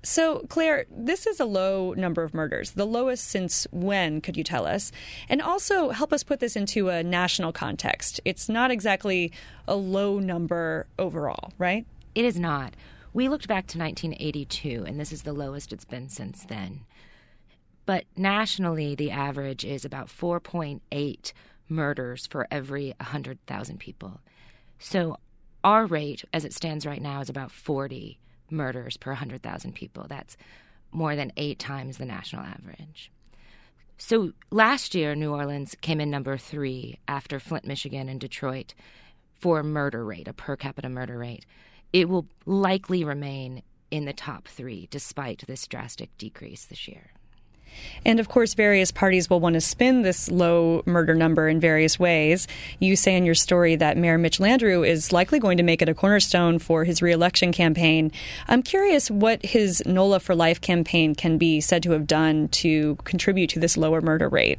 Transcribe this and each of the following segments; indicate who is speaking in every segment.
Speaker 1: So, Claire, this is a low number of murders. The lowest since when, could you tell us? And also help us put this into a national context. It's not exactly a low number overall, right?
Speaker 2: It is not. We looked back to 1982, and this is the lowest it's been since then. But nationally, the average is about 4.8 murders for every 100,000 people. So our rate, as it stands right now, is about 40 murders per 100,000 people. That's more than 8 times the national average. So last year, New Orleans came in number 3 after Flint, Michigan, and Detroit for a murder rate, a per capita murder rate. It will likely remain in the top 3 despite this drastic decrease this year.
Speaker 1: And, of course, various parties will want to spin this low murder number in various ways. You say in your story that Mayor Mitch Landrieu is likely going to make it a cornerstone for his reelection campaign. I'm curious what his NOLA for Life campaign can be said to have done to contribute to this lower murder rate.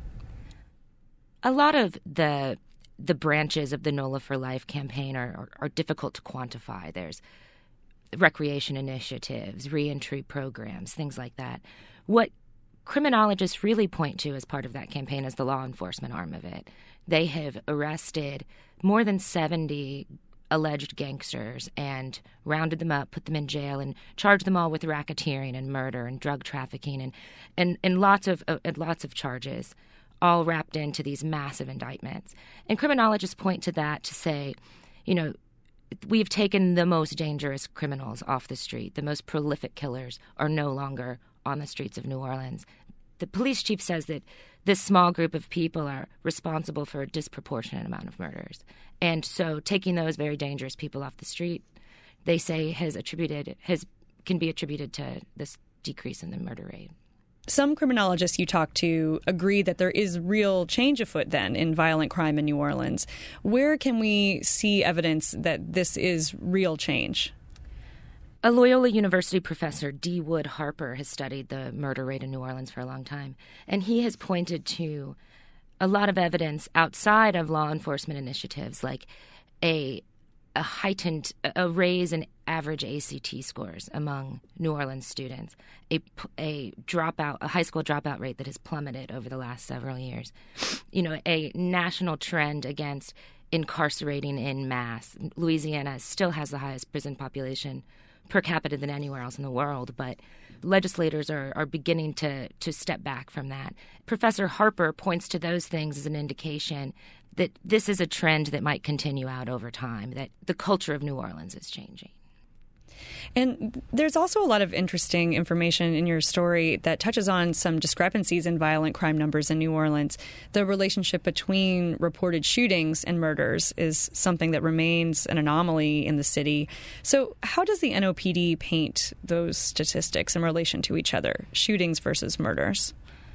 Speaker 2: A lot of the branches of the NOLA for Life campaign are difficult to quantify. There's recreation initiatives, reentry programs, things like that. What criminologists really point to as part of that campaign is the law enforcement arm of it. They have arrested more than 70 alleged gangsters and rounded them up, put them in jail, and charged them all with racketeering and murder and drug trafficking and lots of charges, all wrapped into these massive indictments. And criminologists point to that to say, we've taken the most dangerous criminals off the street. The most prolific killers are no longer on the streets of New Orleans. The police chief says that this small group of people are responsible for a disproportionate amount of murders. And so taking those very dangerous people off the street, they say can be attributed to this decrease in the murder rate.
Speaker 1: Some criminologists you talk to agree that there is real change afoot then in violent crime in New Orleans. Where can we see evidence that this is real change?
Speaker 2: A Loyola University professor, D. Wood Harper, has studied the murder rate in New Orleans for a long time, and he has pointed to a lot of evidence outside of law enforcement initiatives, like a raise in average ACT scores among New Orleans students, a high school dropout rate that has plummeted over the last several years, a national trend against incarcerating en masse. Louisiana still has the highest prison population per capita than anywhere else in the world, but legislators are beginning to step back from that. Professor Harper points to those things as an indication that this is a trend that might continue out over time, that the culture of New Orleans is changing.
Speaker 1: And there's also a lot of interesting information in your story that touches on some discrepancies in violent crime numbers in New Orleans. The relationship between reported shootings and murders is something that remains an anomaly in the city. So how does the NOPD paint those statistics in relation to each other, shootings versus murders?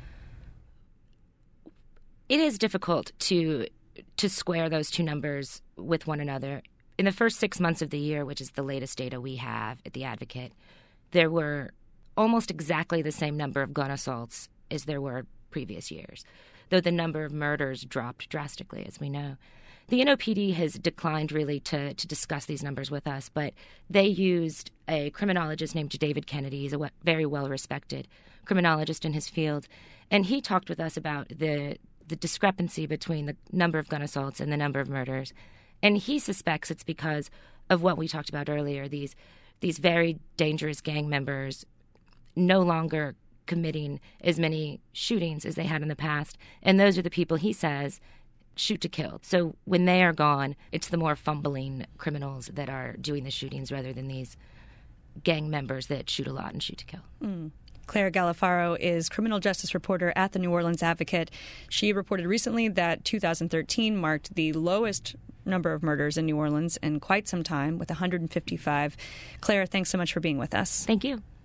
Speaker 2: It is difficult to square those two numbers with one another. In the first 6 months of the year, which is the latest data we have at The Advocate, there were almost exactly the same number of gun assaults as there were previous years, though the number of murders dropped drastically, as we know. The NOPD has declined really to discuss these numbers with us, but they used a criminologist named David Kennedy. He's a very well-respected criminologist in his field, and he talked with us about the discrepancy between the number of gun assaults and the number of murders. And he suspects it's because of what we talked about earlier, these very dangerous gang members no longer committing as many shootings as they had in the past. And those are the people, he says, shoot to kill. So when they are gone, it's the more fumbling criminals that are doing the shootings rather than these gang members that shoot a lot and shoot to kill.
Speaker 1: Claire Galifaro is criminal justice reporter at the New Orleans Advocate. She reported recently that 2013 marked the lowest number of murders in New Orleans in quite some time, with 155. Claire, thanks so much for being with us.
Speaker 2: Thank you.